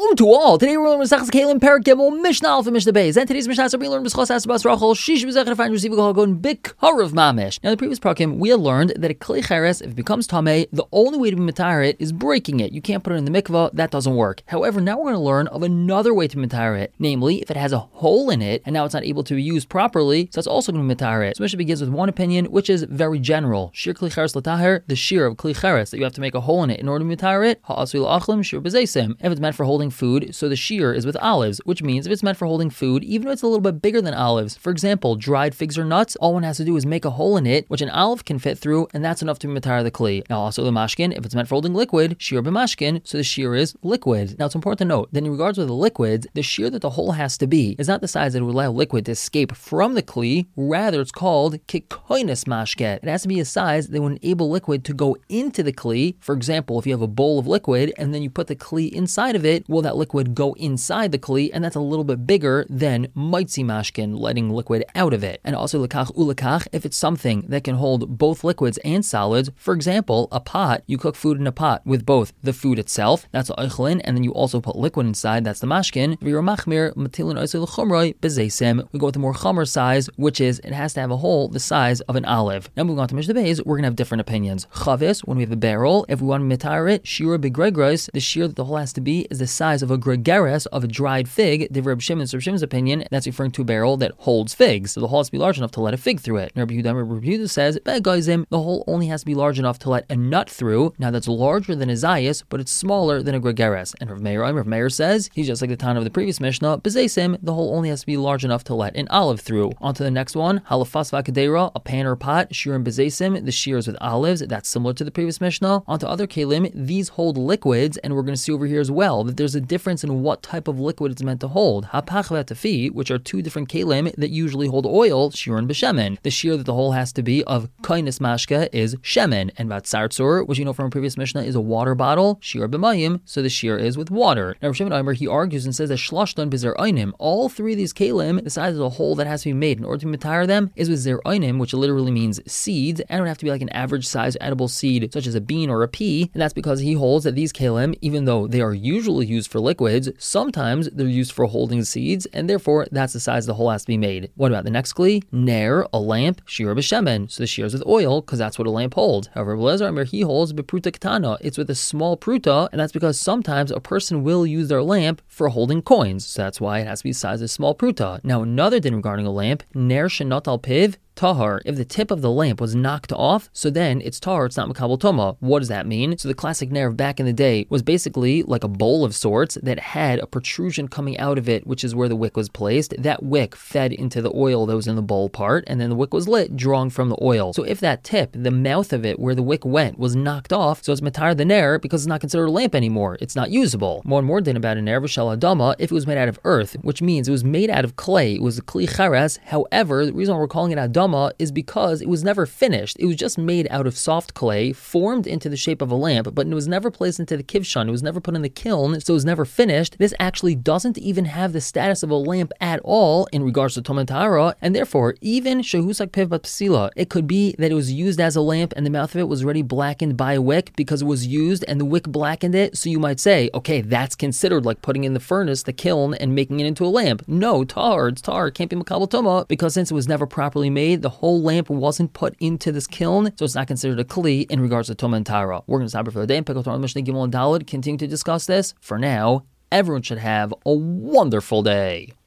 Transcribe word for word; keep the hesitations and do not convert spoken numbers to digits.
Shalom to all. Today we're learning Masechtas Kelim Perek Gimel Mishnah Alpha Mishnah Beis. And today's Mishnah we learned B'schos Asabas Rachel Shish B'zechar Find Receiving Hagon Bik Harav Mamish. Now in the previous parakim we had learned that a Kli Cheres, if it becomes Tameh, the only way to be Matar it is breaking it. You can't put it in the mikvah. That doesn't work. However, now we're going to learn of another way to Matar it. Namely, if it has a hole in it and now it's not able to be used properly, so it's also going to Matar it. So Mishnah begins with one opinion, which is very general. Shir Kli Cheres L'Taher, the shear of Kli Cheres, that you have to make a hole in it in order to Matar it. Ha'asul Achlim Shir B'Zeisim. If it's meant for holding food, so the shear is with olives, which means if it's meant for holding food, even if it's a little bit bigger than olives, for example, dried figs or nuts, all one has to do is make a hole in it, which an olive can fit through, and that's enough to be matar the kli. Now also the mashkin, if it's meant for holding liquid, shear b'mashkin, so the shear is liquid. Now it's important to note that in regards to the liquids, the shear that the hole has to be is not the size that would allow liquid to escape from the kli, rather it's called kikoinus mashket. It has to be a size that would enable liquid to go into the kli. For example, if you have a bowl of liquid and then you put the kli inside of it, well, that liquid go inside the kli, and that's a little bit bigger than mitzi mashkin, letting liquid out of it. And also lekach ulekach, if it's something that can hold both liquids and solids, for example, a pot, you cook food in a pot with both the food itself, that's the eichlin, and then you also put liquid inside, that's the mashkin. We go with the more chamer size, which is it has to have a hole the size of an olive. Now moving on to Mishnah Beis, we're going to have different opinions. Chavis, when we have a barrel, if we want to mitar it, shira begregros, the shear that the hole has to be is the size of a gregaris, of a dried fig. The Reb Shimon's, Reb Shimon's opinion, that's referring to a barrel that holds figs. So the hole has to be large enough to let a fig through it. And Reb Yehuda, Reb Yehuda says, the hole only has to be large enough to let a nut through. Now that's larger than a zayis, but it's smaller than a gregaris. And Rav Meir, Rav Meir says, he's just like the Tana of the previous Mishnah, B'zeisim, the hole only has to be large enough to let an olive through. On to the next one, halafas v'akadera, a pan or pot, shirim b'zeisim, the shears with olives, that's similar to the previous Mishnah. On to other kelim, these hold liquids, and we're going to see over here as well that there's a difference in what type of liquid it's meant to hold. Hapach v'atafi, which are two different kelim that usually hold oil, shirin b'shemen. The shear that the hole has to be of kainis mashka is shemen, and vatzartzur, which you know from a previous Mishnah, is a water bottle, shir b'mayim, so the shear is with water. Now Rav Shimon Omer, he argues and says that shlashtan b'zer einim, all three of these kelim, the size of the hole that has to be made in order to retire them is with zer einim, which literally means seeds, and it would have to be like an average size edible seed, such as a bean or a pea, and that's because he holds that these kelim, even though they are usually used for liquids, sometimes they're used for holding seeds, and therefore that's the size the hole has to be made. What about the next kli? Ner, a lamp, shir b'shemen, so the shears with oil, because that's what a lamp holds. However, Belezer, he holds b'pruta ketana, it's with a small pruta, and that's because sometimes a person will use their lamp for holding coins, so that's why it has to be the size of a small pruta. Now another thing regarding a lamp, ner shenat al piv, tahar. If the tip of the lamp was knocked off, so then it's tahar, it's not makabel toma. What does that mean? So the classic ner back in the day was basically like a bowl of sorts that had a protrusion coming out of it, which is where the wick was placed. That wick fed into the oil that was in the bowl part, and then the wick was lit, drawing from the oil. So if that tip, the mouth of it where the wick went, was knocked off, so it's matar the ner because it's not considered a lamp anymore. It's not usable. More and more din about a ner v'shal adama, if it was made out of earth, which means it was made out of clay. It was a kli cheres. However, the reason why we're calling it adama is because it was never finished. It was just made out of soft clay, formed into the shape of a lamp, but it was never placed into the kivshan. It was never put in the kiln, so it was never finished. This actually doesn't even have the status of a lamp at all in regards to Toma Tahara, and therefore, even shehusak piv b'psila, it could be that it was used as a lamp and the mouth of it was already blackened by a wick because it was used and the wick blackened it, so you might say, okay, that's considered like putting in the furnace, the kiln, and making it into a lamp. No, tar, it's tar, it can't be makabel toma, because since it was never properly made, the whole lamp wasn't put into this kiln, so it's not considered a kli in regards to Toma and Tara. We're going to stop here for the day and pick up tomorrow Mishnah Gimel and Daled, continue to discuss this. For now, everyone should have a wonderful day.